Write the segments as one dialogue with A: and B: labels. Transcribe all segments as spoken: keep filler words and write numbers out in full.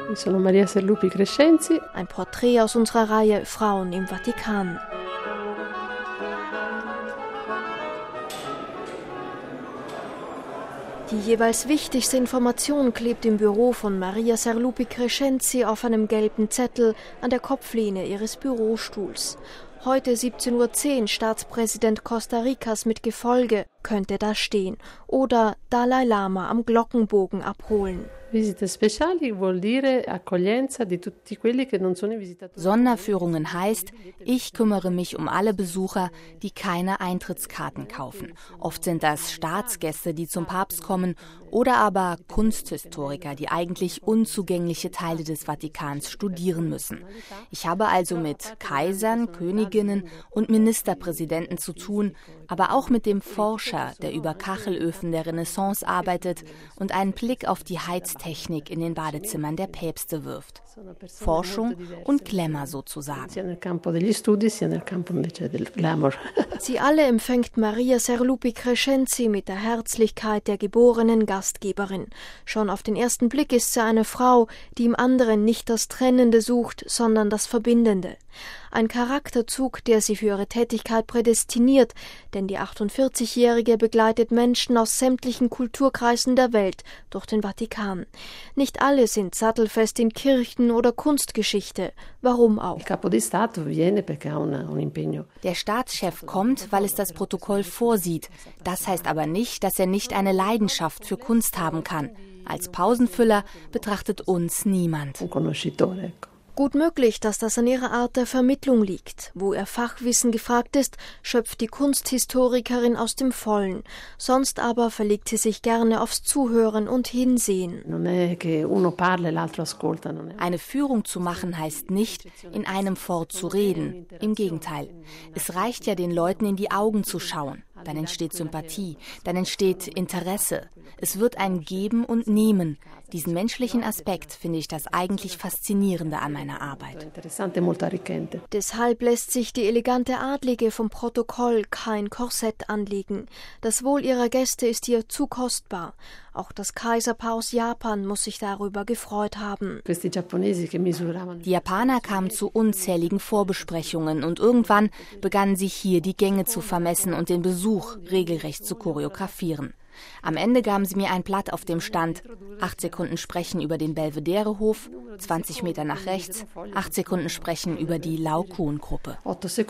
A: Ich bin Maria Serlupi Crescenzi.
B: Ein Porträt aus unserer Reihe Frauen im Vatikan. Die jeweils wichtigste Information klebt im Büro von Maria Serlupi Crescenzi auf einem gelben Zettel an der Kopflehne ihres Bürostuhls. Heute siebzehn Uhr zehn, Staatspräsident Costa Ricas mit Gefolge, könnte da stehen. Oder Dalai Lama am Glockenbogen abholen.
C: Sonderführungen heißt, ich kümmere mich um alle Besucher, die keine Eintrittskarten kaufen. Oft sind das Staatsgäste, die zum Papst kommen, oder aber Kunsthistoriker, die eigentlich unzugängliche Teile des Vatikans studieren müssen. Ich habe also mit Kaisern, Königinnen und Ministerpräsidenten zu tun, aber auch mit dem Forscher, der über Kachelöfen der Renaissance arbeitet und einen Blick auf die Heiztechnik in den Badezimmern der Päpste wirft. Forschung und Glamour sozusagen.
B: Sie alle empfängt Maria Serlupi Crescenzi mit der Herzlichkeit der geborenen Gastgeberin. Schon auf den ersten Blick ist sie eine Frau, die im anderen nicht das Trennende sucht, sondern das Verbindende. Ein Charakterzug, der sie für ihre Tätigkeit prädestiniert, denn die achtundvierzigjährige begleitet Menschen aus sämtlichen Kulturkreisen der Welt durch den Vatikan. Nicht alle sind sattelfest in Kirchen oder Kunstgeschichte. Warum auch?
C: Der Staatschef kommt, weil es das Protokoll vorsieht. Das heißt aber nicht, dass er nicht eine Leidenschaft für Kunst haben kann. Als Pausenfüller betrachtet uns niemand.
B: Gut möglich, dass das an ihrer Art der Vermittlung liegt. Wo ihr Fachwissen gefragt ist, schöpft die Kunsthistorikerin aus dem Vollen. Sonst aber verlegt sie sich gerne aufs Zuhören und Hinsehen.
C: Eine Führung zu machen heißt nicht, in einem Fort zu reden. Im Gegenteil. Es reicht ja, den Leuten in die Augen zu schauen. Dann entsteht Sympathie, dann entsteht Interesse. Es wird ein Geben und Nehmen. Diesen menschlichen Aspekt finde ich das eigentlich Faszinierende an meiner Arbeit.
B: Deshalb lässt sich die elegante Adlige vom Protokoll kein Korsett anlegen. Das Wohl ihrer Gäste ist ihr zu kostbar. Auch das Kaiserpaar aus Japan muss sich darüber gefreut haben.
C: Die Japaner kamen zu unzähligen Vorbesprechungen und irgendwann begannen sie hier die Gänge zu vermessen und den Besuch regelrecht zu choreografieren. Am Ende gaben sie mir ein Blatt, auf dem stand: acht Sekunden sprechen über den Belvedere-Hof, zwanzig Meter nach rechts, acht Sekunden sprechen über die Laocoon-Gruppe.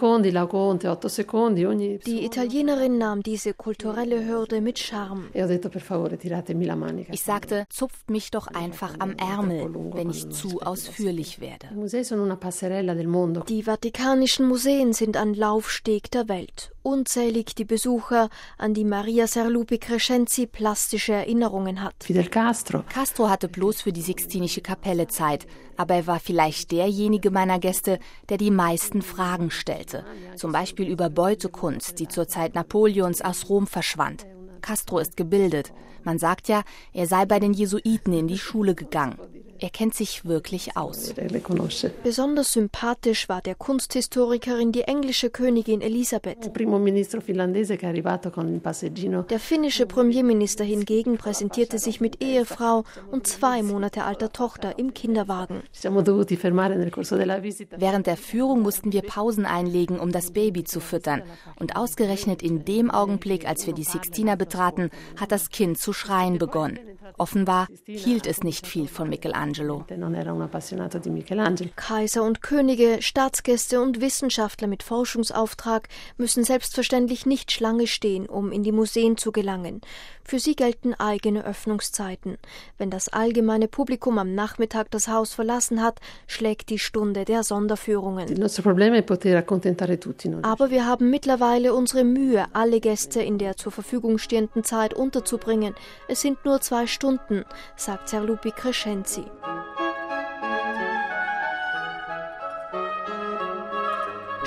B: Die Italienerin nahm diese kulturelle Hürde mit Charme.
C: Ich sagte, zupft mich doch einfach am Ärmel, wenn ich zu ausführlich werde.
B: Die vatikanischen Museen sind ein Laufsteg der Welt. Unzählig die Besucher, an die Maria Serlupi Crescenzi plastische Erinnerungen hat.
A: Fidel Castro.
C: Castro hatte bloß für die Sixtinische Kapelle Zeit, aber er war vielleicht derjenige meiner Gäste, der die meisten Fragen stellte. Zum Beispiel über Beutekunst, die zur Zeit Napoleons aus Rom verschwand. Castro ist gebildet. Man sagt ja, er sei bei den Jesuiten in die Schule gegangen. Er kennt sich wirklich aus.
B: Besonders sympathisch war der Kunsthistorikerin die englische Königin Elisabeth. Der finnische Premierminister hingegen präsentierte sich mit Ehefrau und zwei Monate alter Tochter im Kinderwagen.
C: Während der Führung mussten wir Pausen einlegen, um das Baby zu füttern. Und ausgerechnet in dem Augenblick, als wir die Sixtina betraten, hat das Kind zu schreien begonnen. Offenbar hielt es nicht viel von Michelangelo.
B: Kaiser und Könige, Staatsgäste und Wissenschaftler mit Forschungsauftrag müssen selbstverständlich nicht Schlange stehen, um in die Museen zu gelangen. Für sie gelten eigene Öffnungszeiten. Wenn das allgemeine Publikum am Nachmittag das Haus verlassen hat, schlägt die Stunde der Sonderführungen. Aber wir haben mittlerweile unsere Mühe, alle Gäste in der zur Verfügung stehenden Zeit unterzubringen. Es sind nur zwei Stunden, sagt Serlupi Crescenzi.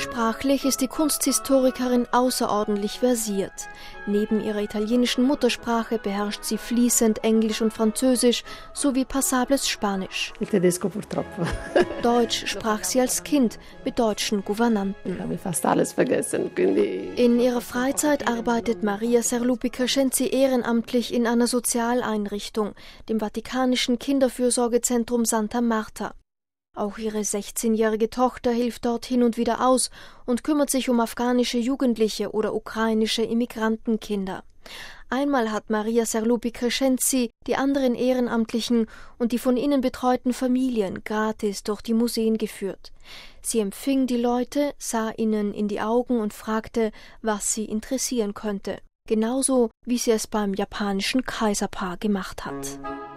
B: Sprachlich ist die Kunsthistorikerin außerordentlich versiert. Neben ihrer italienischen Muttersprache beherrscht sie fließend Englisch und Französisch sowie passables Spanisch.
A: Il tedesco purtroppo.
B: Deutsch sprach sie als Kind mit deutschen Gouvernanten.
A: Ich habe fast alles vergessen, quindi...
B: In ihrer Freizeit arbeitet Maria Serlupi Crescenzi ehrenamtlich in einer Sozialeinrichtung, dem Vatikanischen Kinderfürsorgezentrum Santa Marta. Auch ihre sechzehnjährige Tochter hilft dort hin und wieder aus und kümmert sich um afghanische Jugendliche oder ukrainische Immigrantenkinder. Einmal hat Maria Serlupi Crescenzi die anderen Ehrenamtlichen und die von ihnen betreuten Familien gratis durch die Museen geführt. Sie empfing die Leute, sah ihnen in die Augen und fragte, was sie interessieren könnte. Genauso, wie sie es beim japanischen Kaiserpaar gemacht hat.